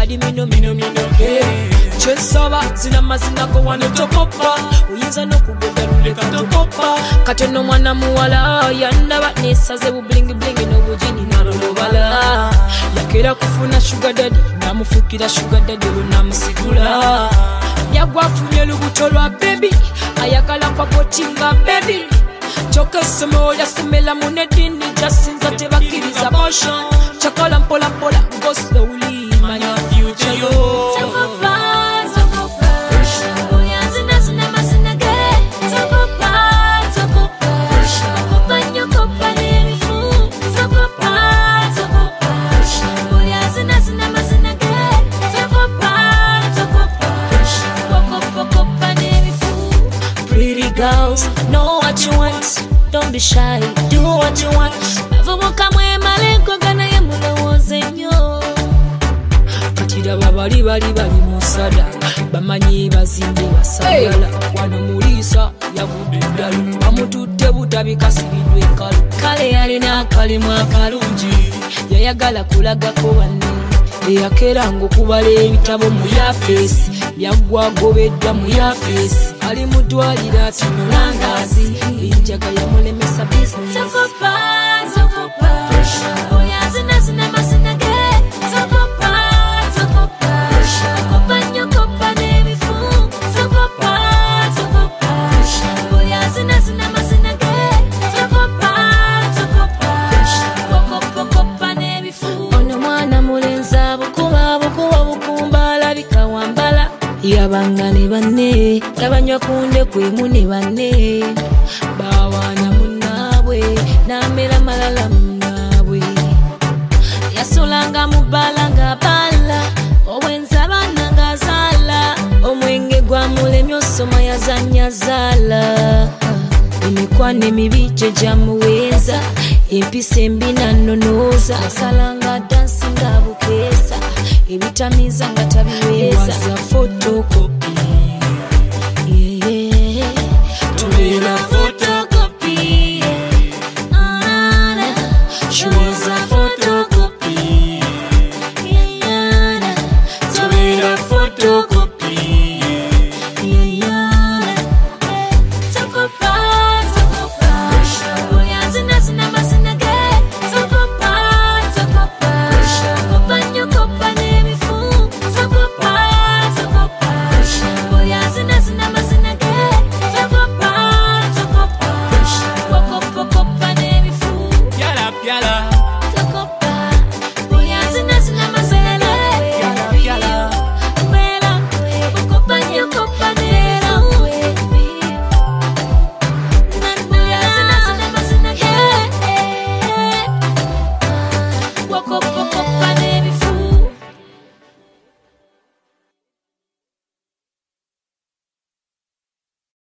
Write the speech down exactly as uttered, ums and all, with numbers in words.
badi mino mino mino kyensaba zina mazina go wano tokopa uyinza n'okugenda luleka tokopa katono mwana muwala yandaba nesaze bublingi blingi n'obujini nalolobala yakera kufuna sugar daddy namufukira sugar daddy lunamusigula yagwafunye lubuto lwa baby ayagala kwa potinga baby choka somo yasomela munedini jasinza tebakiriza motion chakola mpola mpola go slowly manya future yo Girls, know what you want, don't be shy, do what you want. Bavubuka mwe malengo gana ye mulowooze nnyo. Katira babali bali bali musada bamanyi bazimbe basagala wano mulisa yagudde ddalu bamutudde butabika sibidwe kalu kale yalina akalimu akalungi yayagala kulagako wanne eyakera ng'okubala ebitabo mu yafeesi yaggwagobeddwa mu yafeesi ali mudwalira tunulangazi enjaga yamulemesa business tokopa tokopa oyazina zina mazina ge tokopa tokopa tokopa nnyo kopa n'ebifu tokopa tokopa oyazina zina mazina ge tokopa tokopa kokopa kopa n'ebifu ono mwana mulenza bukuba bukuba bukumba alabika wambala yabanga ne banne yabanywa kunde kwemu ne banne bawana munabwe namera malala munabwe yasolanga mubala nga bala obwenza bana nga zala omwenge gwa mulemye osoma yazanya zala emikwano emibi gye gyamuweeza empisa embi nanonooza asalanga dansi nga bukeesa ebitamiza nga tabiweeza was a photocopy